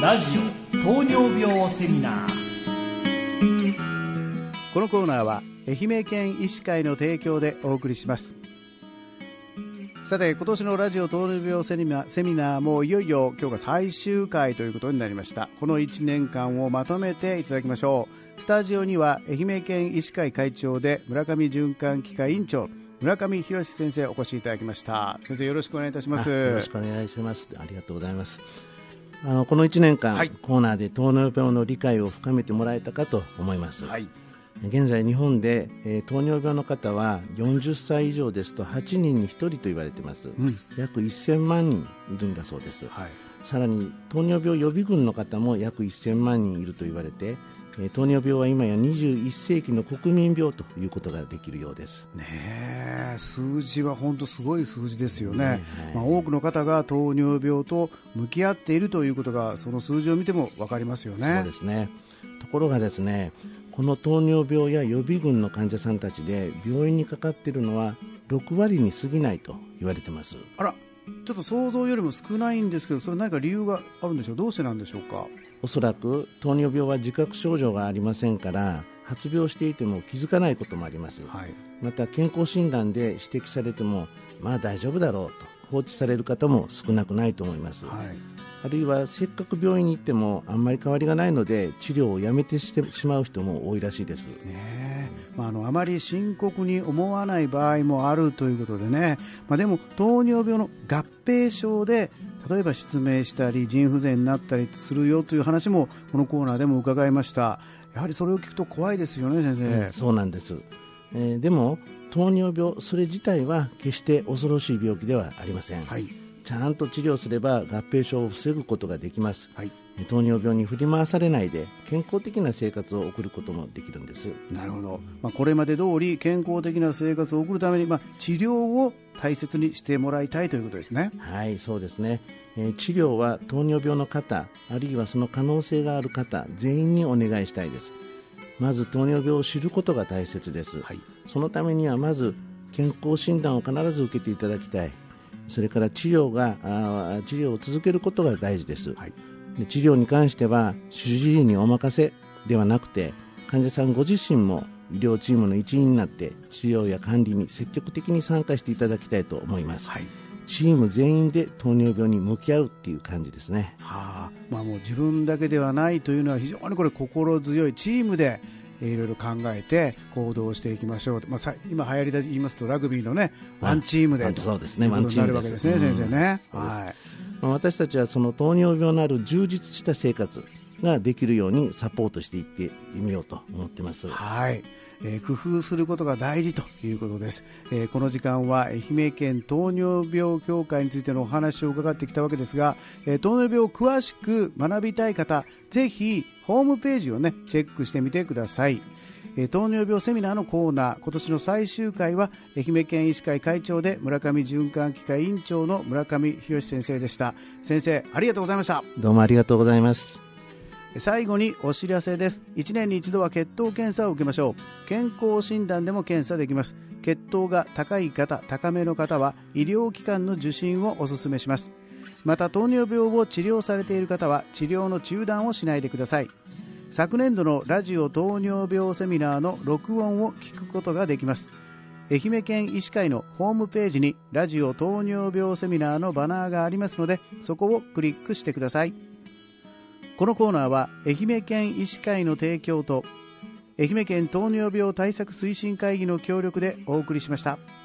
ラジオ糖尿病セミナー。 このコーナーは愛媛県医師会の提供でお送りします。さて、今年のラジオ糖尿病セミナーもいよいよ今日が最終回ということになりました。この1年間をまとめていただきましょう。スタジオには愛媛県医師会会長で村上循環器科院長村上博先生お越しいただきました。先生、よろしくお願いいたします。 よろしくお願いします。ありがとうございます。この1年間、コーナーで糖尿病の理解を深めてもらえたかと思います。現在日本で、糖尿病の方は40歳以上ですと8人に1人と言われています、約1000万人いるんだそうです、さらに糖尿病予備軍の方も約1000万人いると言われて、糖尿病は今や21世紀の国民病ということができるようですね。数字は本当すごい数字ですよね、多くの方が糖尿病と向き合っているということがその数字を見ても分かりますよね。 そうですね。ところがですね、この糖尿病や予備軍の患者さんたちで病院にかかっているのは6割に過ぎないと言われています。 あら、ちょっと想像よりも少ないんですけど、それ何か理由があるんでしょう。どうしてなんでしょうか。 おそらく糖尿病は自覚症状がありませんから、発病していても気づかないこともあります、また健康診断で指摘されてもまあ大丈夫だろうと放置される方も少なくないと思います、あるいはせっかく病院に行ってもあんまり変わりがないので治療をやめてしてしまう人も多いらしいです、 あまり深刻に思わない場合もあるということでね、でも糖尿病の合併症で例えば失明したり腎不全になったりするよという話もこのコーナーでも伺いました。やはりそれを聞くと怖いですよね、先生。 そうなんです、でも糖尿病それ自体は決して恐ろしい病気ではありません、ちゃんと治療すれば合併症を防ぐことができます、糖尿病に振り回されないで健康的な生活を送ることもできるんです。 なるほど、これまで通り健康的な生活を送るために、治療を大切にしてもらいたいということですね。 はい、そうですね、治療は糖尿病の方あるいはその可能性がある方全員にお願いしたいです。まず糖尿病を知ることが大切です、そのためにはまず健康診断を必ず受けていただきたい。それから治療を続けることが大事です、で治療に関しては主治医にお任せではなくて患者さんご自身も医療チームの一員になって治療や管理に積極的に参加していただきたいと思います、チーム全員で糖尿病に向き合うっていう感じですね。 もう自分だけではないというのは非常にこれ心強い。チームでいろいろ考えて行動していきましょう。今流行りで言いますとラグビーのねワンチームでそうですね、 ワンチームになるわけですね、先生ね。 私たちはその糖尿病のある充実した生活ができるようにサポートしていってみようと思ってます。 工夫することが大事ということです、この時間は愛媛県糖尿病協会についてのお話を伺ってきたわけですが、糖尿病を詳しく学びたい方ぜひホームページをねチェックしてみてください。糖尿病セミナーのコーナー、今年の最終回は愛媛県医師会会長で村上循環器科院長の村上博先生でした。先生、ありがとうございました。 どうもありがとうございます。 最後にお知らせです。1年に一度は血糖検査を受けましょう。健康診断でも検査できます。血糖が高い方、高めの方は医療機関の受診をお勧めします。また糖尿病を治療されている方は治療の中断をしないでください。昨年度のラジオ糖尿病セミナーの録音を聞くことができます。愛媛県医師会のホームページにラジオ糖尿病セミナーのバナーがありますので、そこをクリックしてください。このコーナーは愛媛県医師会の提供と愛媛県糖尿病対策推進会議の協力でお送りしました。